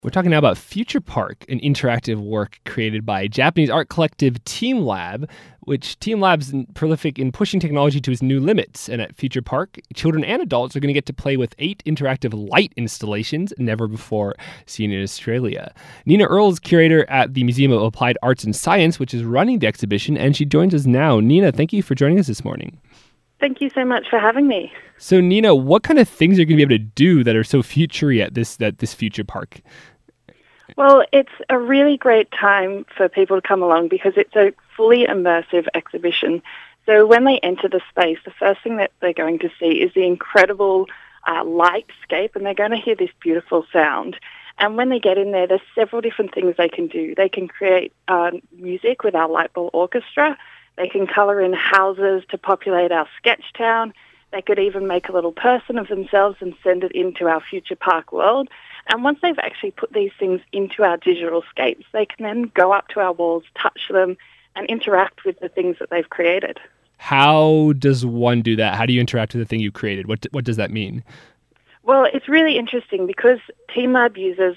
We're talking now about Future Park, an interactive work created by Japanese art collective teamLab, which teamLab's prolific in pushing technology to its new limits. And at Future Park, children and adults are going to get to play with 8 interactive light installations never before seen in Australia. Nina Earle is curator at the Museum of Applied Arts and Science, which is running the exhibition, and she joins us now. Nina, thank you for joining us this morning. Thank you so much for having me. So, Nina, what kind of things are you going to be able to do that are so future-y at this Future Park? Well, it's a really great time for people to come along because it's a fully immersive exhibition. So when they enter the space, the first thing that they're going to see is the incredible lightscape, and they're going to hear this beautiful sound. And when they get in there, there's several different things they can do. They can create music with our Lightball Orchestra. They can colour in houses to populate our sketch town. They could even make a little person of themselves and send it into our Future Park world. And once they've actually put these things into our digital scapes, they can then go up to our walls, touch them, and interact with the things that they've created. How does one do that? How do you interact with the thing you created? What does that mean? Well, it's really interesting because teamLab uses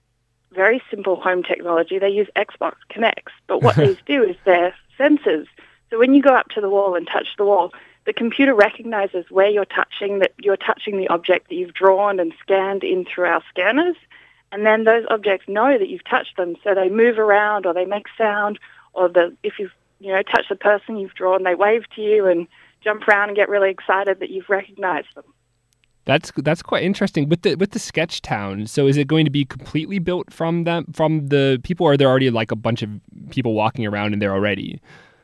very simple home technology. They use Xbox Kinects, but what these do is they're sensors. So when you go up to the wall and touch the wall, the computer recognizes where you're touching, that you're touching the object that you've drawn and scanned in through our scanners, and then those objects know that you've touched them, so they move around or they make sound, or if you've touched the person you've drawn, they wave to you and jump around and get really excited that you've recognized them. That's quite interesting. With the sketch town, so is it going to be completely built from the people, or are there already like a bunch of people walking around in there already?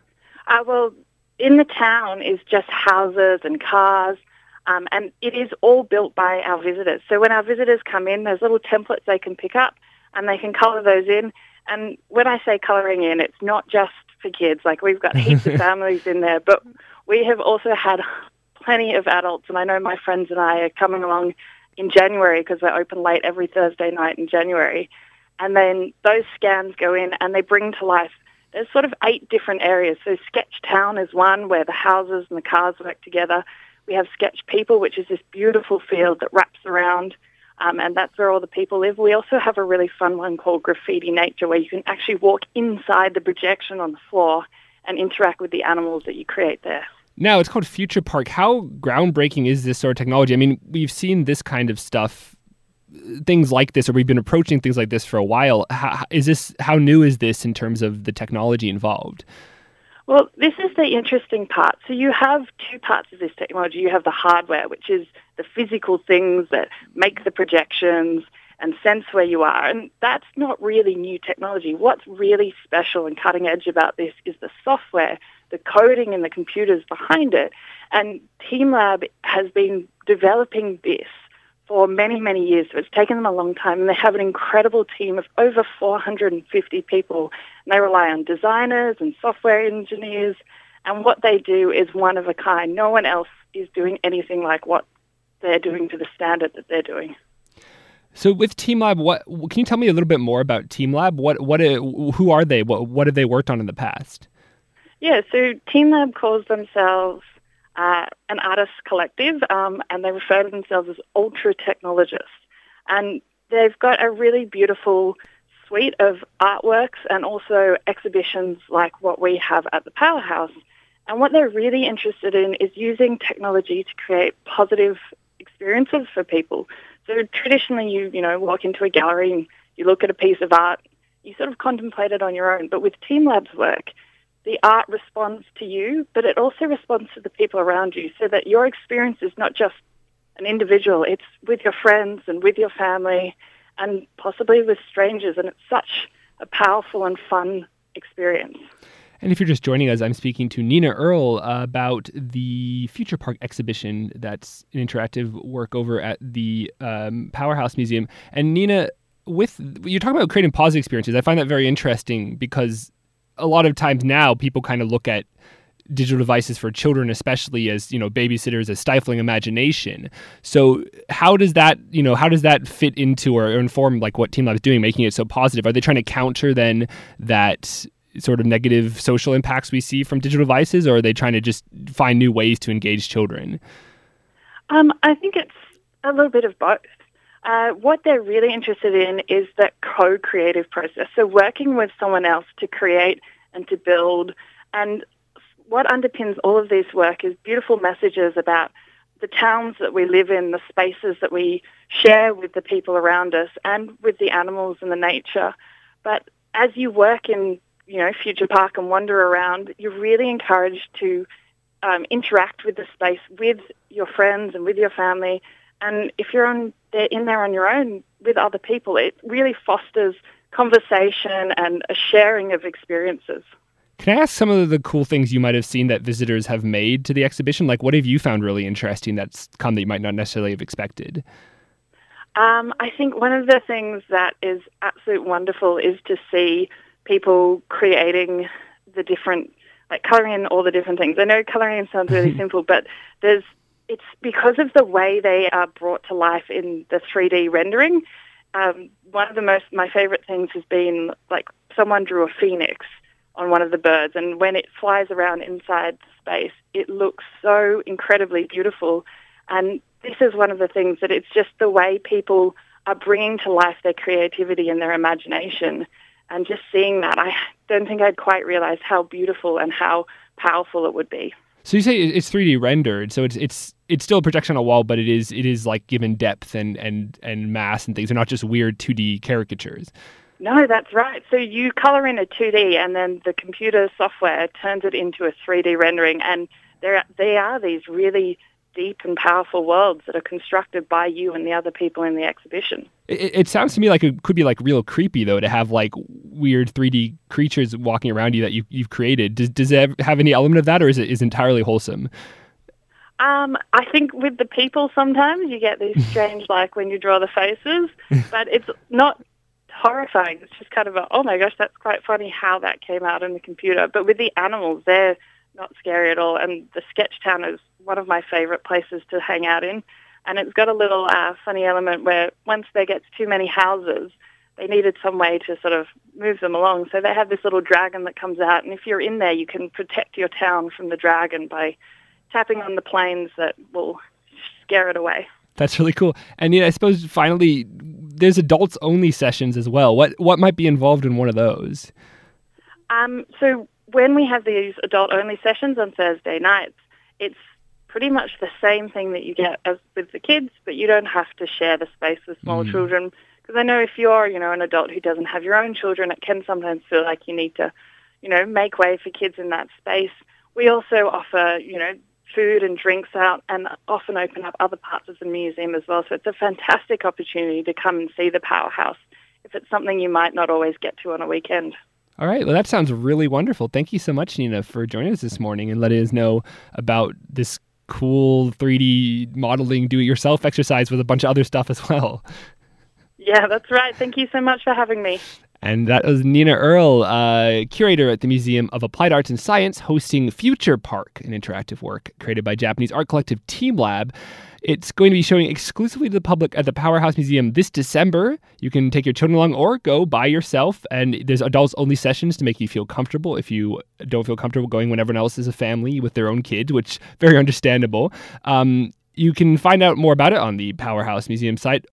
Well, in the town is just houses and cars, and it is all built by our visitors. So when our visitors come in, there's little templates they can pick up, and they can colour those in. And when I say colouring in, it's not just for kids. Like, we've got heaps of families in there, but we have also had plenty of adults, and I know my friends and I are coming along in January because we're open late every Thursday night in January. And then those scans go in and they bring to life. There's sort of 8 different areas. So Sketch Town is one where the houses and the cars work together. We have Sketch People, which is this beautiful field that wraps around, and that's where all the people live. We also have a really fun one called Graffiti Nature, where you can actually walk inside the projection on the floor and interact with the animals that you create there. Now, it's called Future Park. How groundbreaking is this sort of technology? I mean, we've seen this kind of stuff, things like this, or we've been approaching things like this for a while. How new is this in terms of the technology involved? Well, this is the interesting part. So you have 2 parts of this technology. You have the hardware, which is the physical things that make the projections and sense where you are. And that's not really new technology. What's really special and cutting edge about this is the software, the coding and the computers behind it. And teamLab has been developing this for many, many years. So it's taken them a long time, and they have an incredible team of over 450 people. And they rely on designers and software engineers, and what they do is one of a kind. No one else is doing anything like what they're doing to the standard that they're doing. So with teamLab, can you tell me a little bit more about teamLab? Who are they? What have they worked on in the past? Yeah, so teamLab calls themselves an artist collective, and they refer to themselves as ultra technologists. And they've got a really beautiful suite of artworks and also exhibitions like what we have at the Powerhouse. And what they're really interested in is using technology to create positive experiences for people. So traditionally, you walk into a gallery and you look at a piece of art, you sort of contemplate it on your own. But with teamLab's work, the art responds to you, but it also responds to the people around you, so that your experience is not just an individual. It's with your friends and with your family and possibly with strangers, and it's such a powerful and fun experience. And if you're just joining us, I'm speaking to Nina Earle about the Future Park exhibition that's an interactive work over at the Powerhouse Museum. And Nina, you're talking about creating positive experiences. I find that very interesting because a lot of times now people kind of look at digital devices for children, especially as, babysitters, as stifling imagination. So how does that fit into or inform like what teamLab is doing, making it so positive? Are they trying to counter then that sort of negative social impacts we see from digital devices, or are they trying to just find new ways to engage children? I think it's a little bit of both. What they're really interested in is that co-creative process. So working with someone else to create and to build. And what underpins all of this work is beautiful messages about the towns that we live in, the spaces that we share with the people around us and with the animals and the nature. But as you work in, Future Park and wander around, you're really encouraged to interact with the space with your friends and with your family. And if you're in there on your own with other people, it really fosters conversation and a sharing of experiences. Can I ask some of the cool things you might have seen that visitors have made to the exhibition? Like, what have you found really interesting that's come that you might not necessarily have expected? I think one of the things that is absolutely wonderful is to see people creating the different, like colouring in all the different things. I know colouring in sounds really simple, but it's because of the way they are brought to life in the 3D rendering. One of my favourite things has been like someone drew a phoenix on one of the birds, and when it flies around inside space, it looks so incredibly beautiful. And this is one of the things that it's just the way people are bringing to life their creativity and their imagination. And just seeing that, I don't think I'd quite realised how beautiful and how powerful it would be. So you say it's 3D rendered, so it's still a projection on a wall, but it is like given depth and mass and things. They're not just weird 2D caricatures. No, that's right. So you colour in a 2D and then the computer software turns it into a 3D rendering, and they are these really deep and powerful worlds that are constructed by you and the other people in the exhibition. It sounds to me like it could be like real creepy, though, to have like weird 3D creatures walking around you that you've created. Does it have any element of that, or is it entirely wholesome? I think with the people sometimes you get these strange, like when you draw the faces, but it's not horrifying. It's just kind of oh my gosh, that's quite funny how that came out in the computer. But with the animals, they're not scary at all. And the sketch town is one of my favourite places to hang out in. And it's got a little funny element where once there gets too many houses, they needed some way to sort of move them along. So they have this little dragon that comes out. And if you're in there, you can protect your town from the dragon by tapping on the planes that will scare it away. That's really cool. And I suppose finally, there's adults-only sessions as well. What might be involved in one of those? So when we have these adult-only sessions on Thursday nights, it's pretty much the same thing that you get as with the kids, but you don't have to share the space with small children. Because I know if you're, an adult who doesn't have your own children, it can sometimes feel like you need to, make way for kids in that space. We also offer, food and drinks out and often open up other parts of the museum as well. So it's a fantastic opportunity to come and see the Powerhouse if it's something you might not always get to on a weekend. All right. Well, that sounds really wonderful. Thank you so much, Nina, for joining us this morning and letting us know about this cool 3D modeling do-it-yourself exercise with a bunch of other stuff as well. Yeah, that's right. Thank you so much for having me. And that was Nina Earl, curator at the Museum of Applied Arts and Science, hosting Future Park, an interactive work created by Japanese art collective teamLab. It's going to be showing exclusively to the public at the Powerhouse Museum this December. You can take your children along or go by yourself, and there's adults-only sessions to make you feel comfortable if you don't feel comfortable going when everyone else is a family with their own kids, which very understandable. You can find out more about it on the Powerhouse Museum site,